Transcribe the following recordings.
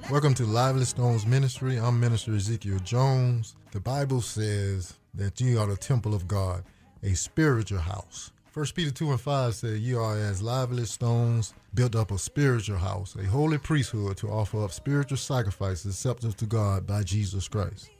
Welcome to Lively Stones Ministry. I'm Minister Ezekiel Jones. The Bible says that ye are the temple of God, a spiritual house. 1 Peter 2:5 says, ye are as lively stones, built up a spiritual house, a holy priesthood to offer up spiritual sacrifices acceptable to God by Jesus Christ.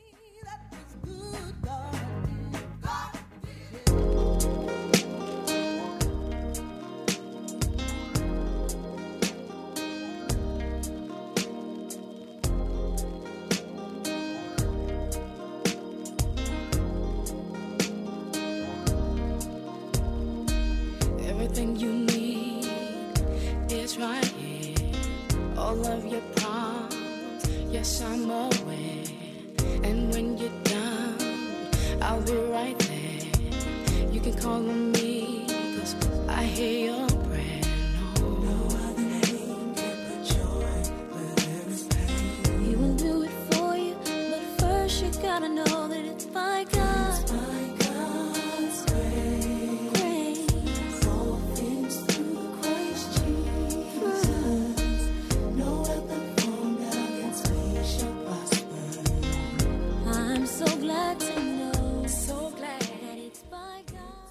Everything you need is right here. All of your problems, yes, I'm aware. And when you're down, I'll be right there. You can call on me, 'cause I hear your prayer. No other name can put joy where there is pain. He will do it for you, but first you gotta know that it's by God. It's by God's grace. All things through Christ Jesus. No weapon formed against me shall prosper. I'm so glad to know, so glad it's by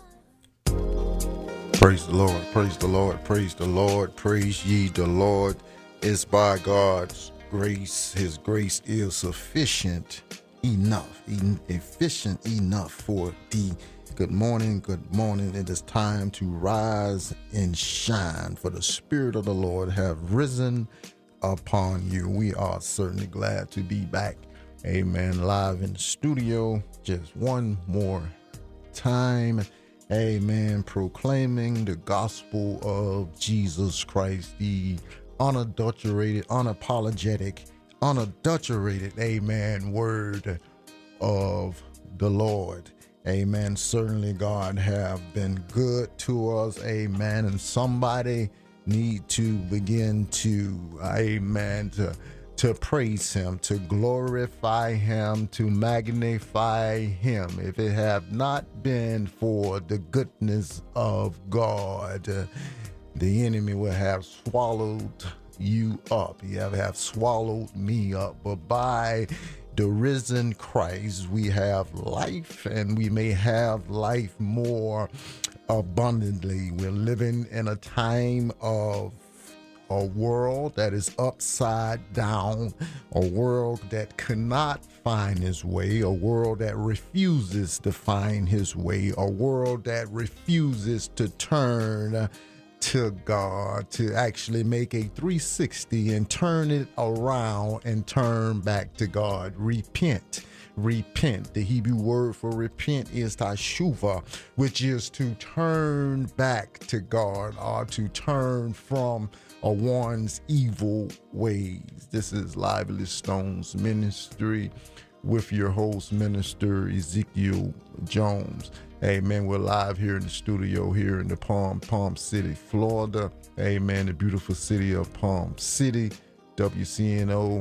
God. Praise the Lord, praise the Lord, praise the Lord, praise ye the Lord. It's by God's grace. His grace is sufficient enough, efficient enough for thee. Good morning, good morning. It is time to rise and shine, for the Spirit of the Lord have risen upon you. We are certainly glad to be back, amen, live in the studio just one more time, amen, proclaiming the gospel of Jesus Christ, the unadulterated, unapologetic, unadulterated, amen, word of the Lord. Amen. Certainly God have been good to us. Amen. And somebody need to begin to, amen, to praise him, to glorify him, to magnify him. If it have not been for the goodness of God, the enemy will have swallowed you up. You have swallowed me up. But by the risen Christ, we have life, and we may have life more abundantly. We're living in a time of a world that is upside down, a world that cannot find his way, a world that refuses to find his way, a world that refuses to turn to God, to actually make a 360 and turn it around and turn back to God. Repent. The Hebrew word for repent is tashuvah, which is to turn back to God, or to turn from one's evil ways. This is Lively Stones Ministry with your host, Minister Ezekiel Jones. Amen. We're live here in the studio here in the Palm City, Florida. Amen. The beautiful city of Palm City. WCNO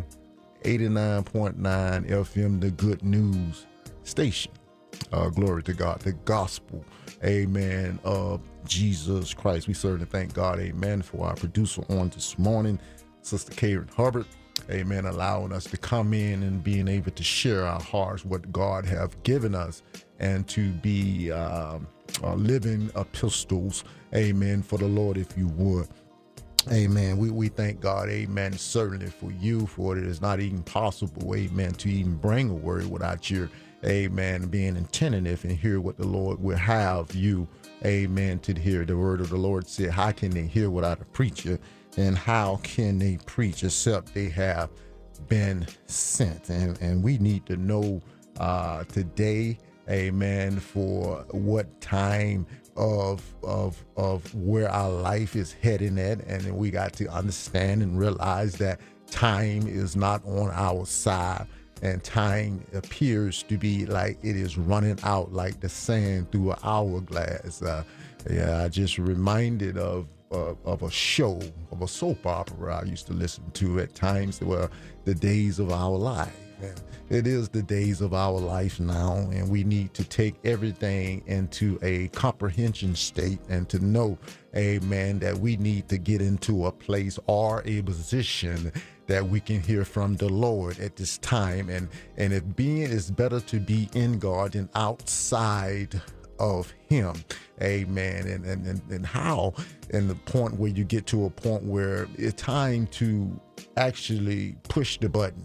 89.9 FM, the good news station. Glory to God. The gospel, amen, of Jesus Christ. We certainly thank God, amen, for our producer on this morning, Sister Karen Hubbard. Amen. Allowing us to come in and being able to share our hearts, what God have given us, and to be living epistles, amen, for the Lord, if you would. Amen. We thank God, amen, certainly for you, for it is not even possible, amen, to even bring a word without your, amen, being attentive and hear what the Lord will have you, amen, to hear. The word of the Lord said, how can they hear without a preacher? And how can they preach except they have been sent? And we need to know today, amen, for what time of where our life is heading at. And then we got to understand and realize that time is not on our side. And time appears to be like it is running out like the sand through an hourglass. I just reminded of a show, of a soap opera I used to listen to at times. Were the days of our life. And it is the days of our life now, and we need to take everything into a comprehension state and to know, amen, that we need to get into a place or a position that we can hear from the Lord at this time. And if being is better to be in God than outside of him. Amen. And how, and the point where you get to a point where it's time to actually push the button.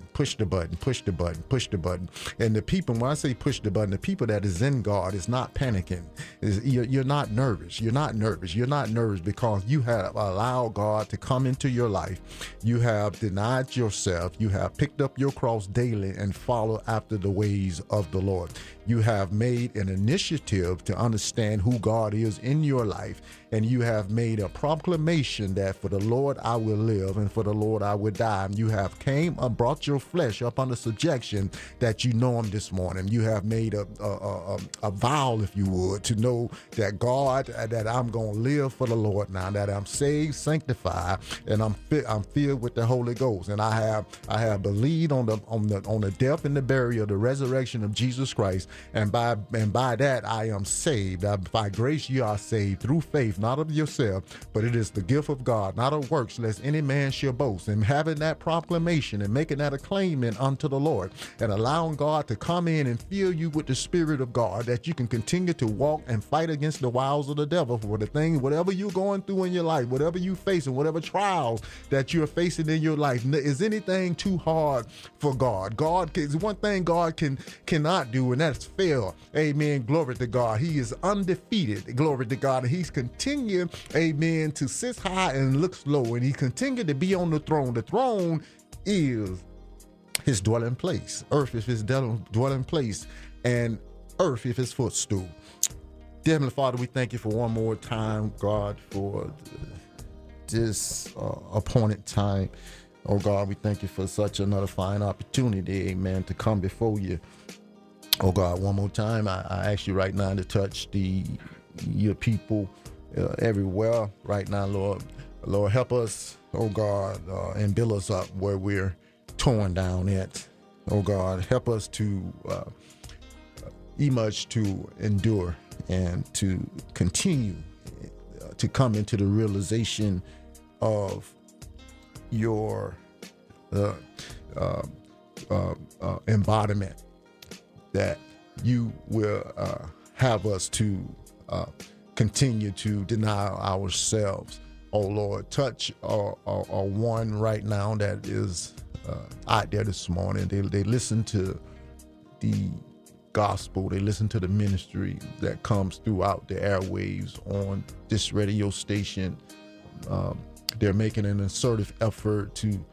And the people, when I say push the button, the people that is in God is not panicking. You're not nervous. You're not nervous because you have allowed God to come into your life. You have denied yourself. You have picked up your cross daily and follow after the ways of the Lord. You have made an initiative to understand who God is in your life, and you have made a proclamation that for the Lord I will live and for the Lord I will die. And you have came and brought your flesh up under subjection that you know him this morning. You have made a vow, if you would, to know that God, that I'm going to live for the Lord now, that I'm saved, sanctified, and I'm filled with the Holy Ghost. And I have believed on the death and the burial, the resurrection of Jesus Christ. And by that I am saved. By grace you are saved through faith, not of yourself, but it is the gift of God, not of works, lest any man shall boast. And having that proclamation and making that acclaimment unto the Lord and allowing God to come in and fill you with the Spirit of God, that you can continue to walk and fight against the wiles of the devil for the thing, whatever you're going through in your life, whatever you're facing, whatever trials that you're facing in your life. Is anything too hard for God? God is one thing God cannot do, and that's fail. Amen. Glory to God. He is undefeated. Glory to God. And he's continued, amen, to sit high and look low. And he continued to be on the throne. The throne is his dwelling place. Earth is his dwelling place. And earth is his footstool. Dear Heavenly Father, we thank you for one more time, God, for this appointed time. Oh God, we thank you for such another fine opportunity, amen, to come before you. Oh God, one more time, I ask you right now to touch your people everywhere right now, Lord. Lord, help us, oh God, and build us up where we're torn down at. Oh God, help us to emerge, to endure, and to continue to come into the realization of your embodiment, that you will have us to continue to deny ourselves. Oh Lord, touch one right now that is out there this morning. They listen to the gospel, they listen to the ministry that comes throughout the airwaves on this radio station. They're making an assertive effort to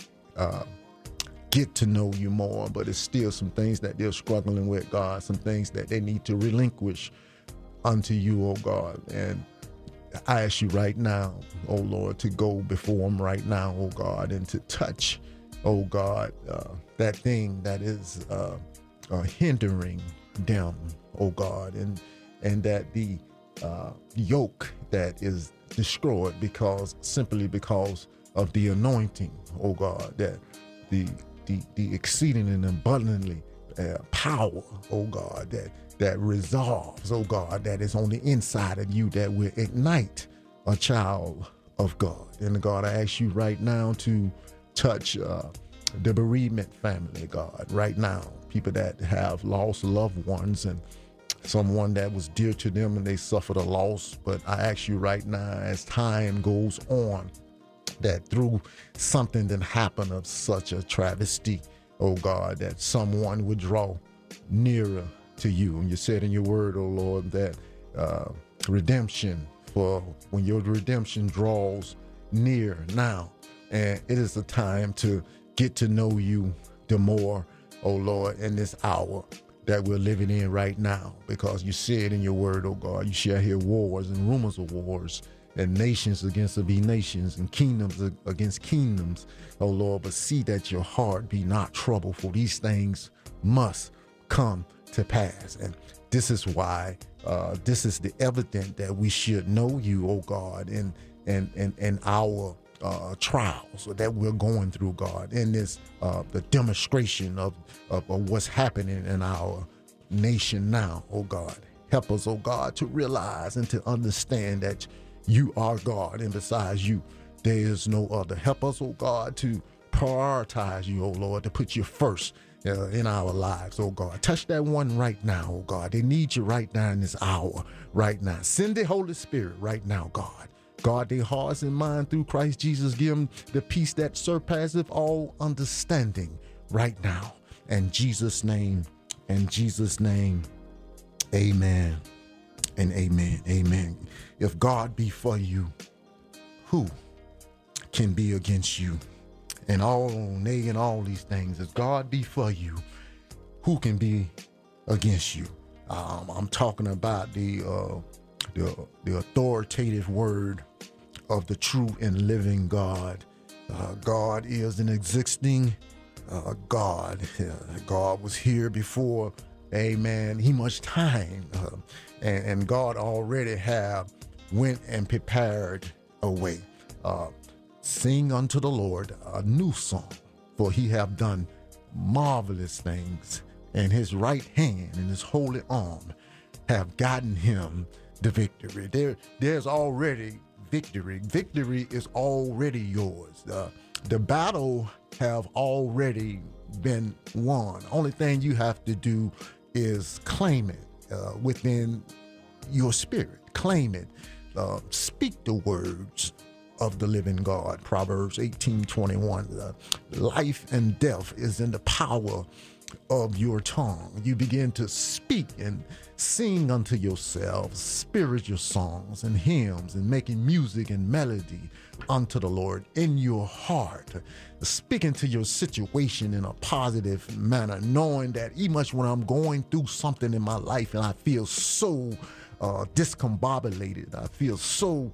get to know you more, but it's still some things that they're struggling with, God, some things that they need to relinquish unto you, oh God. And I ask you right now, oh Lord, to go before them right now, oh God, and to touch, oh God, that thing that is hindering them, oh God, and that the yoke that is destroyed simply because of the anointing, oh God, that the exceeding and abundantly power, oh God, that resolves, oh God, that is on the inside of you, that will ignite a child of God. And God, I ask you right now to touch the bereavement family, God, right now, people that have lost loved ones and someone that was dear to them and they suffered a loss. But I ask you right now, as time goes on, that through something that happened of such a travesty, oh God, that someone would draw nearer to you. And you said in your word, oh Lord, that redemption, for when your redemption draws near now, and it is the time to get to know you the more, oh Lord, in this hour that we're living in right now, because you said in your word, oh God, you shall hear wars and rumors of wars, and nations against be nations, and kingdoms against kingdoms, oh Lord. But see that your heart be not troubled, for these things must come to pass. And this is why, this is the evidence that we should know you, oh God, in our trials that we're going through, God, in this the demonstration of what's happening in our nation now, oh God. Help us, oh God, to realize and to understand that you are God, and besides you, there is no other. Help us, oh God, to prioritize you, oh Lord, to put you first in our lives, oh God. Touch that one right now, oh God. They need you right now in this hour, right now. Send the Holy Spirit right now, God. Guard their hearts and mind through Christ Jesus. Give them the peace that surpasseth all understanding right now. In Jesus' name, amen and amen, amen. If God be for you, who can be against you? And all these things. If God be for you, who can be against you? I'm talking about the authoritative word of the true and living God. God is an existing God. God was here before, amen, he much time. And God already have went and prepared a way. Sing unto the Lord a new song, for he have done marvelous things, and his right hand and his holy arm have gotten him the victory. There's already victory. Victory is already yours. The battle have already been won. Only thing you have to do is claim it within your spirit. Claim it. Speak the words of the living God. Proverbs 18:21. Life and death is in the power of your tongue. You begin to speak and sing unto yourselves spiritual songs and hymns and making music and melody unto the Lord in your heart, speaking to your situation in a positive manner, knowing that even much when I'm going through something in my life and I feel so discombobulated, I feel so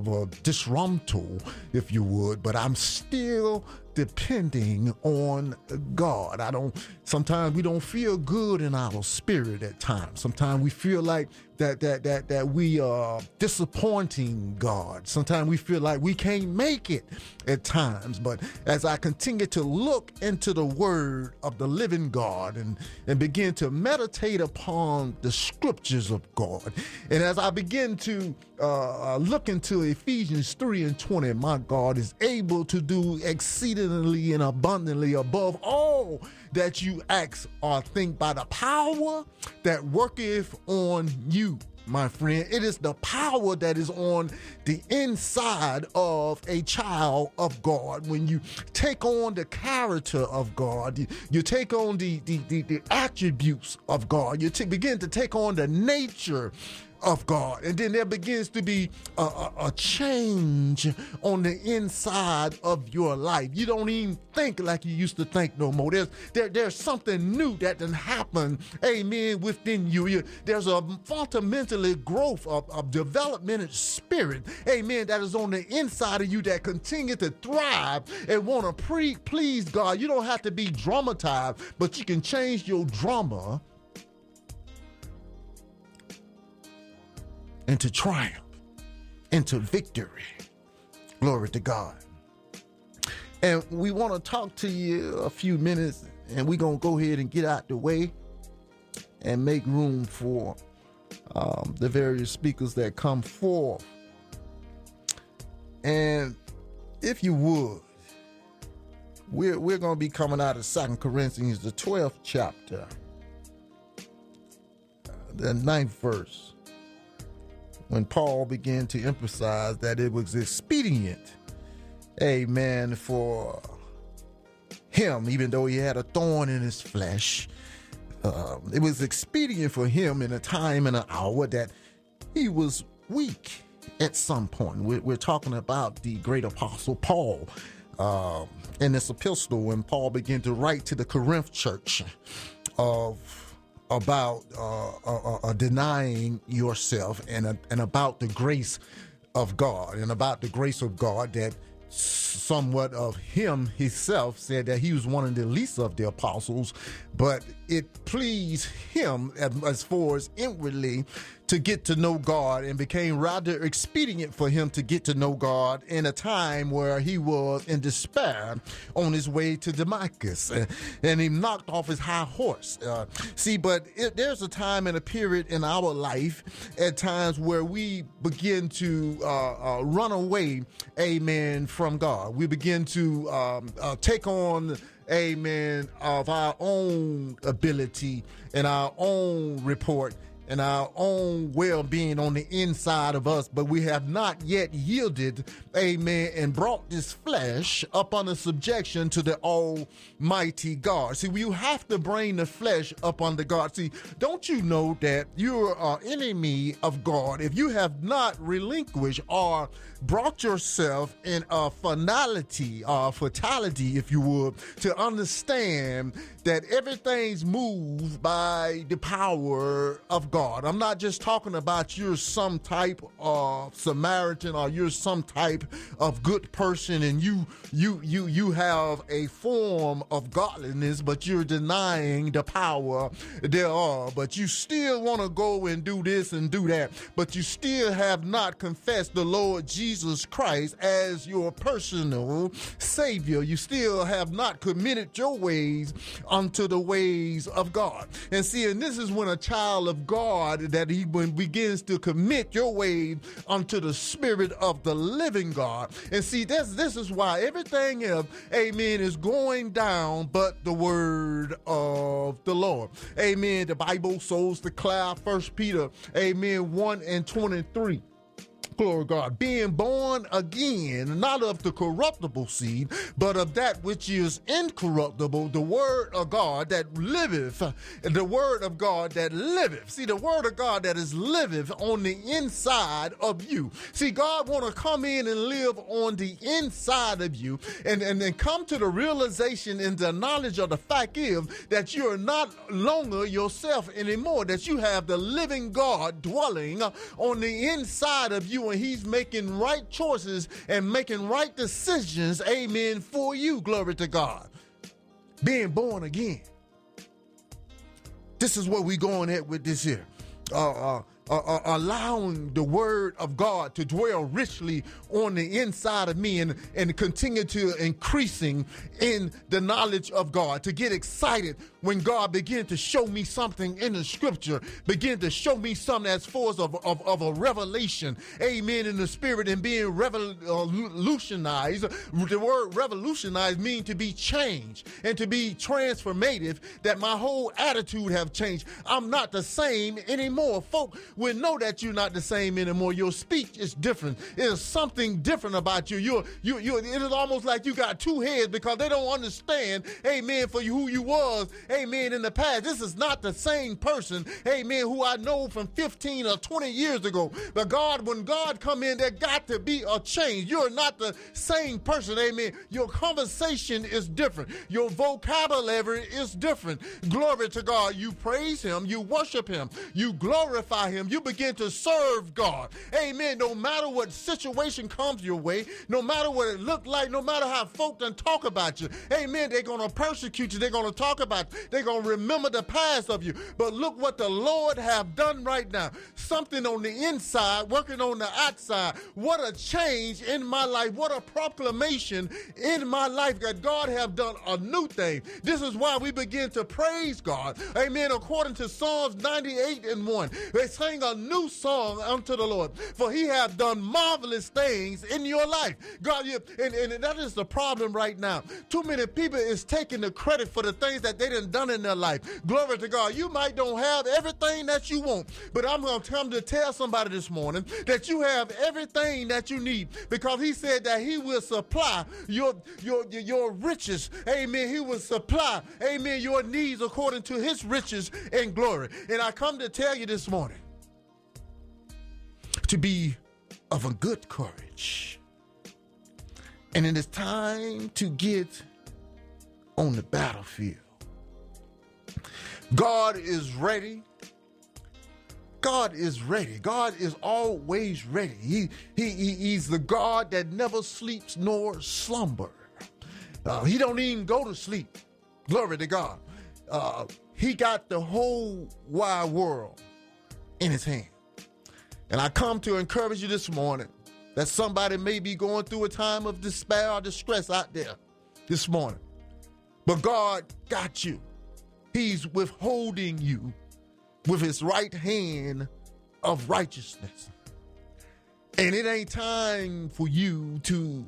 disrupted, if you would, but I'm still depending on God. Sometimes we don't feel good in our spirit at times. Sometimes we feel like that we are disappointing God. Sometimes we feel like we can't make it at times. But as I continue to look into the word of the living God and begin to meditate upon the scriptures of God, and as I begin to look into Ephesians 3:20, my God is able to do exceedingly and abundantly above all that you ask or think by the power that worketh on you, my friend. It is the power that is on the inside of a child of God. When you take on the character of God, you take on the attributes of God, you begin to take on the nature of God, and then there begins to be a change on the inside of your life. You don't even think like you used to think no more. There's something new that can happen, amen, within you. There's a fundamentally growth of development spirit, amen, that is on the inside of you that continue to thrive and want to please God. You don't have to be dramatized, but you can change your drama into triumph, into victory. Glory to God. And we want to talk to you a few minutes, and we're going to go ahead and get out the way and make room for the various speakers that come forth. And if you would, we're going to be coming out of 2 Corinthians, the 12th chapter, the 9th verse, when Paul began to emphasize that it was expedient, amen, for him, even though he had a thorn in his flesh, it was expedient for him in a time and an hour that he was weak at some point. We're talking about the great apostle Paul in this epistle, when Paul began to write to the Corinth church about denying yourself and about the grace of God, and about the grace of God that somewhat of him himself said that he was one of the least of the apostles, but it pleased him as far as inwardly to get to know God, and became rather expedient for him to get to know God in a time where he was in despair on his way to Damascus, and he knocked off his high horse. But there's a time and a period in our life at times where we begin to run away, amen, from God. We begin to take on, amen, of our own ability and our own report and our own well-being on the inside of us, but we have not yet yielded, amen, and brought this flesh up under subjection to the Almighty God. See, you have to bring the flesh up under God. See, don't you know that you're an enemy of God if you have not relinquished or brought yourself in a fatality, if you would, to understand that everything's moved by the power of God. I'm not just talking about you're some type of Samaritan or you're some type of good person and you have a form of godliness, but you're denying the power thereof. But you still want to go and do this and do that, but you still have not confessed the Lord Jesus Christ as your personal Savior. You still have not committed your ways unto the ways of God. And see, and this is when a child of God, that he begins to commit your way unto the Spirit of the living God. And see, this is why everything else, amen, is going down but the word of the Lord. Amen. The Bible souls declare 1 Peter, amen, 1:23. Glory to God, being born again, not of the corruptible seed, but of that which is incorruptible, the word of God that liveth, the word of God that liveth. See, the word of God that is liveth on the inside of you. See, God want to come in and live on the inside of you, and then come to the realization and the knowledge of the fact is that you are not longer yourself anymore, that you have the living God dwelling on the inside of you, and he's making right choices and making right decisions, amen, for you. Glory to God. Being born again. This is what we're going at with this here. Allowing the word of God to dwell richly on the inside of me and continue to increasing in the knowledge of God, to get excited when God begin to show me something in the scripture, begin to show me something as far as of a revelation, amen, in the spirit, and being revolutionized. The word revolutionize means to be changed and to be transformative, that my whole attitude have changed. I'm not the same anymore. Folk will know that you're not the same anymore. Your speech is different. There's something different about you. It is almost like you got two heads, because they don't understand, amen, for you who you was, amen, in the past. This is not the same person, amen, who I know from 15 or 20 years ago. But God, when God come in, there got to be a change. You're not the same person, amen. Your conversation is different. Your vocabulary is different. Glory to God. You praise him. You worship him. You glorify him. You begin to serve God. Amen. No matter what situation comes your way, no matter what it look like, no matter how folk done talk about you, amen, they're going to persecute you. They're going to talk about you. They're going to remember the past of you. But look what the Lord have done right now. Something on the inside, working on the outside. What a change in my life. What a proclamation in my life that God have done a new thing. This is why we begin to praise God. Amen. According to Psalms 98:1, they sing a new song unto the Lord, for he have done marvelous things in your life. God, and that is the problem right now. Too many people is taking the credit for the things that they done in their life. Glory to God. You might don't have everything that you want, but I'm going to come to tell somebody this morning that you have everything that you need, because he said that he will supply your riches. Amen. He will supply, amen, your needs according to his riches and glory. And I come to tell you this morning to be of a good courage. And it is time to get on the battlefield. God is ready. God is ready. God is always ready. He's the God that never sleeps nor slumber. He don't even go to sleep. Glory to God. he got the whole wide world in his hand. And I come to encourage you this morning that somebody may be going through a time of despair or distress out there this morning. But God got you. He's withholding you with his right hand of righteousness. And it ain't time for you to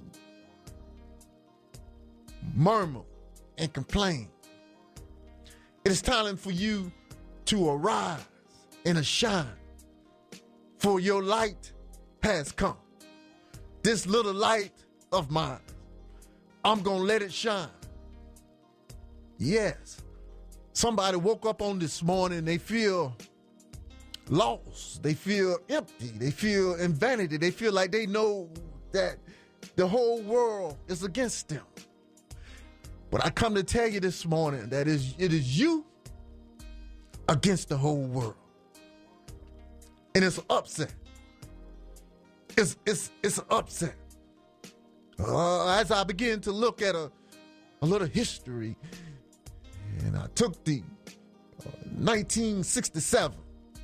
murmur and complain. It is time for you to arise and shine, for your light has come. This little light of mine, I'm going to let it shine. Yes, somebody woke up on this morning, they feel lost, they feel empty, they feel in vanity, they feel like they know that the whole world is against them. But I come to tell you this morning that it is you against the whole world. And it's an upset. It's an upset. As I begin to look at a little history, and I took the 1967.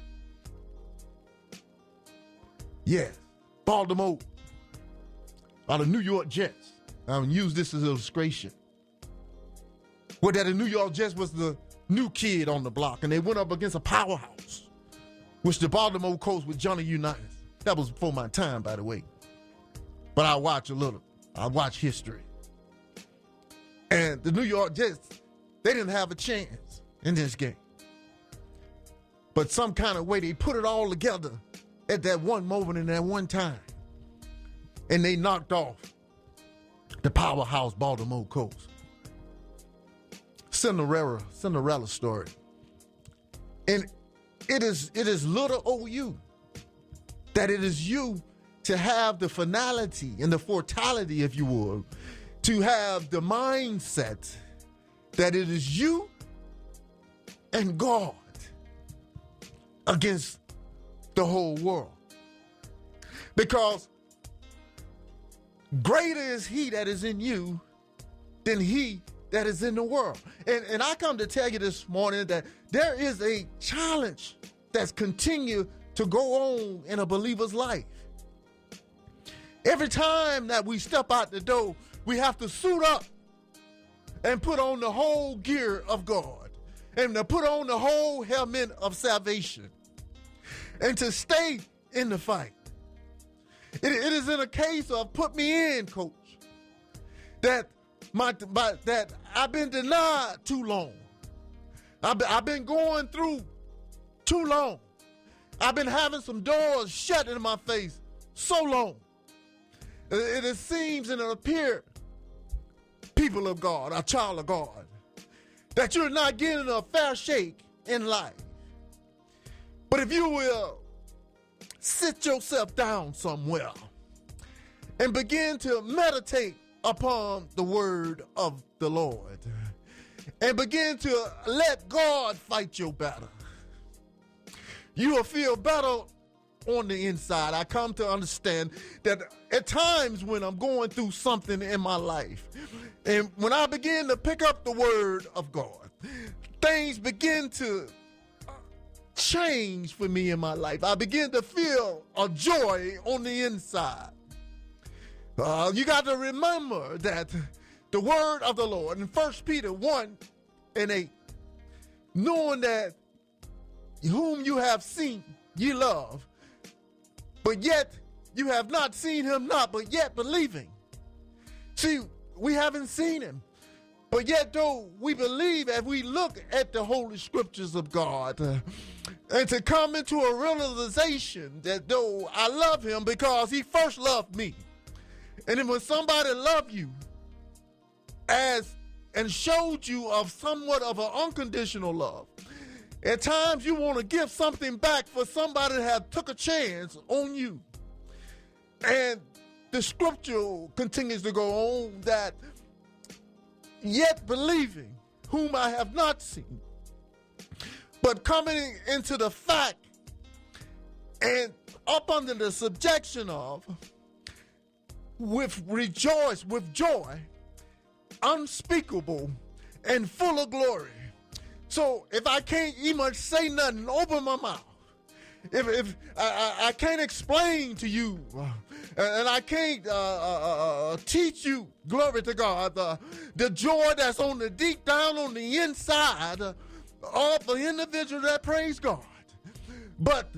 Yes, Baltimore, out of New York Jets. I'm going to use this as an illustration. Well, that the New York Jets was the new kid on the block, and they went up against a powerhouse, which the Baltimore Colts with Johnny Unitas. That was before my time, by the way. But I watch a little. I watch history. And the New York Jets, they didn't have a chance in this game. But some kind of way, they put it all together at that one moment and that one time. And they knocked off the powerhouse Baltimore Colts. Cinderella story. And it is little old you, that it is you to have the finality and the fortality, if you will, to have the mindset that it is you and God against the whole world. Because greater is he that is in you than he that is in the world. And I come to tell you this morning that there is a challenge that's continued to go on in a believer's life. Every time that we step out the door, we have to suit up and put on the whole gear of God and to put on the whole helmet of salvation and to stay in the fight. It is in a case of put me in, coach, that that I've been denied too long. I've been going through too long. I've been having some doors shut in my face so long. It seems and it appears, people of God, a child of God, that you're not getting a fair shake in life. But if you will sit yourself down somewhere and begin to meditate upon the word of the Lord and begin to let God fight your battle, you will feel better on the inside. I come to understand that at times when I'm going through something in my life, and when I begin to pick up the word of God, things begin to change for me in my life. I begin to feel a joy on the inside. You got to remember that the word of the Lord in 1 Peter 1:8, knowing that whom you have seen, ye love, but yet you have not seen him not, but yet believing. See, we haven't seen him, but yet though we believe as we look at the holy scriptures of God, and to come into a realization that though I love him because he first loved me. And then when somebody loved you and showed you of somewhat of an unconditional love, at times you want to give something back for somebody that have took a chance on you. And the scripture continues to go on that yet believing whom I have not seen, but coming into the fact and up under the subjection of, with joy unspeakable and full of glory, So if I can't even say nothing, open my mouth. If I can't explain to you, and I can't teach you, glory to God, the joy that's on the deep down on the inside of the individual that praise God, but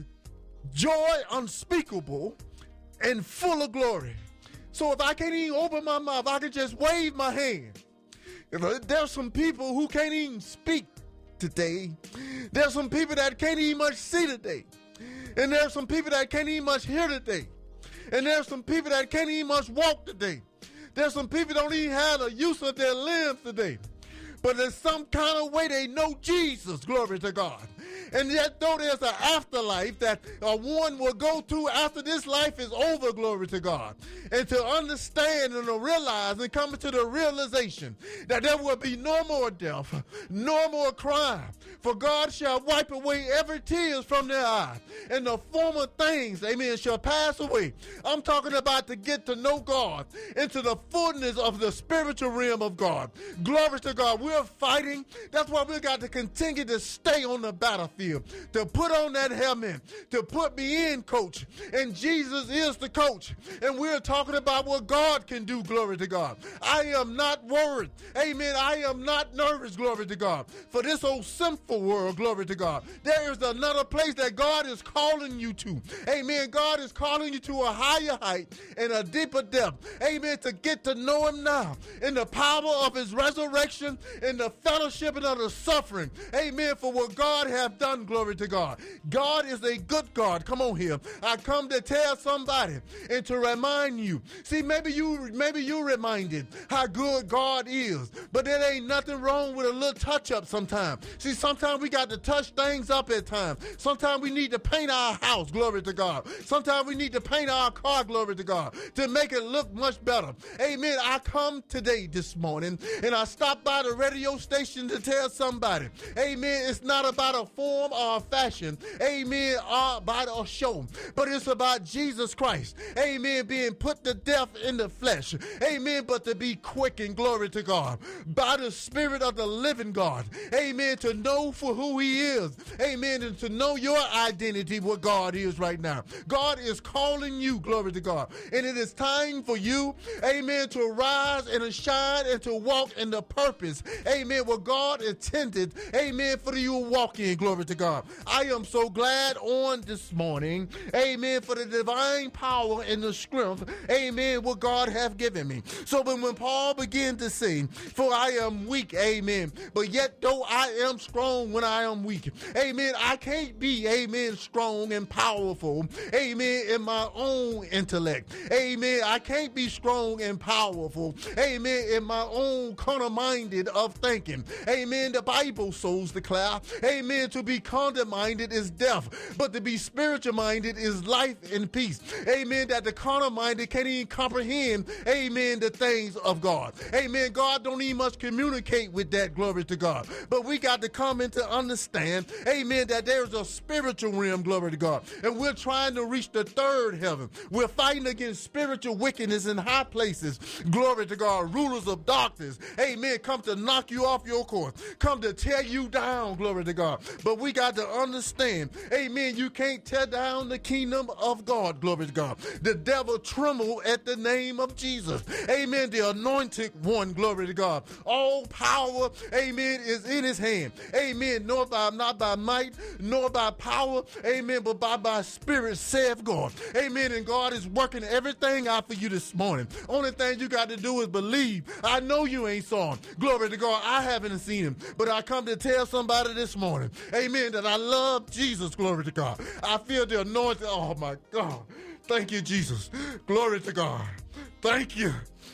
joy unspeakable and full of glory. So if I can't even open my mouth, I can just wave my hand. There's some people who can't even speak today. There's some people that can't even much see today. And there's some people that can't even much hear today. And there's some people that can't even much walk today. There's some people that don't even have the use of their limbs today. But in some kind of way they know Jesus, glory to God. And yet though there's an afterlife that one will go through after this life is over, glory to God. And to understand and to realize and come to the realization that there will be no more death, no more crime. For God shall wipe away every tear from their eye. And the former things, amen, shall pass away. I'm talking about to get to know God into the fullness of the spiritual realm of God. Glory to God. We're fighting. That's why we got to continue to stay on the battlefield, to put on that helmet, to put me in, coach. And Jesus is the coach. And we're talking about what God can do, glory to God. I am not worried. Amen. I am not nervous, glory to God. For this old sinful world, glory to God. There is another place that God is calling you to. Amen. God is calling you to a higher height and a deeper depth. Amen. To get to know him now in the power of his resurrection, in the fellowship and of the suffering. Amen. For what God have done, glory to God. God is a good God. Come on here. I come to tell somebody and to remind you. See, maybe you reminded how good God is, but there ain't nothing wrong with a little touch up sometimes. See, sometimes we got to touch things up at times. Sometimes we need to paint our house, glory to God. Sometimes we need to paint our car, glory to God, to make it look much better. Amen. I come today, this morning, and I stopped by the radio station to tell somebody, amen, it's not about a form or a fashion, amen, or about a show, but it's about Jesus Christ, amen, being put to death in the flesh, amen, but to be quickened, glory to God, by the Spirit of the living God, amen, to know for who he is, amen, and to know your identity, what God is right now. God is calling you, glory to God, and it is time for you, amen, to rise and to shine and to walk in the purpose, amen, what God intended, amen, for you to walk in, glory to God. I am so glad on this morning, amen, for the divine power and the strength, amen, what God have given me. So when Paul began to say, for I am weak, amen, but yet though I am strong when I am weak, amen, I can't be, amen, strong and powerful, amen, in my own intellect, amen, I can't be strong and powerful, amen, in my own carnal minded of thinking, amen. The Bible souls declare, amen, to be carnal minded is death, but to be spiritual minded is life and peace, amen, that the carnal minded can't even comprehend, amen, the things of God, amen. God don't even much communicate with that, glory to God, but we got to come into understand, amen, that there's a spiritual realm, glory to God, and we're trying to reach the third heaven. We're fighting against spiritual wickedness in high places, glory to God. Rulers of darkness, amen, come to knock you off your course, come to tear you down, glory to God. But we got to understand, amen, you can't tear down the kingdom of God, glory to God. The devil trembled at the name of Jesus, amen, the anointed one, glory to God. All power, amen, is in his hand, amen, not by might, nor by power, amen, but by spirit, saith God, amen. And God is working everything out for you this morning. Only thing you got to do is believe. I know you ain't saw him, glory to God. I haven't seen him, but I come to tell somebody this morning, amen, that I love Jesus, glory to God. I feel the anointing. Oh my God, thank you, Jesus, glory to God. Thank you,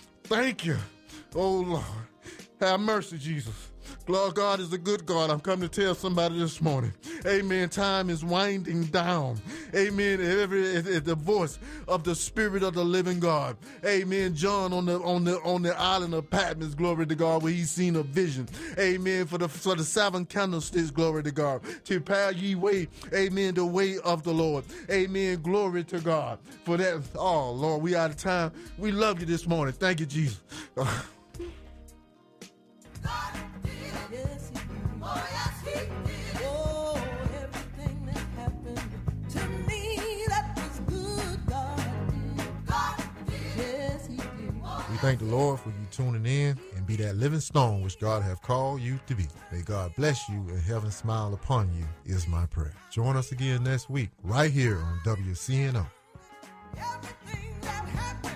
oh Lord, have mercy, Jesus. Lord, God is a good God. I'm coming to tell somebody this morning, amen, time is winding down, amen. The voice of the Spirit of the living God, amen. John on the island of Patmos, glory to God, where he's seen a vision, amen, for the 7 candlesticks, glory to God, to prepare ye way, amen, the way of the Lord, amen, glory to God. For that, oh Lord, we out of time. We love you this morning. Thank you, Jesus. Yes, oh yes, he We thank the Lord for you tuning in and be that living stone which God have called you to be. May God bless you and heaven smile upon you is my prayer. Join us again next week right here on WCNO.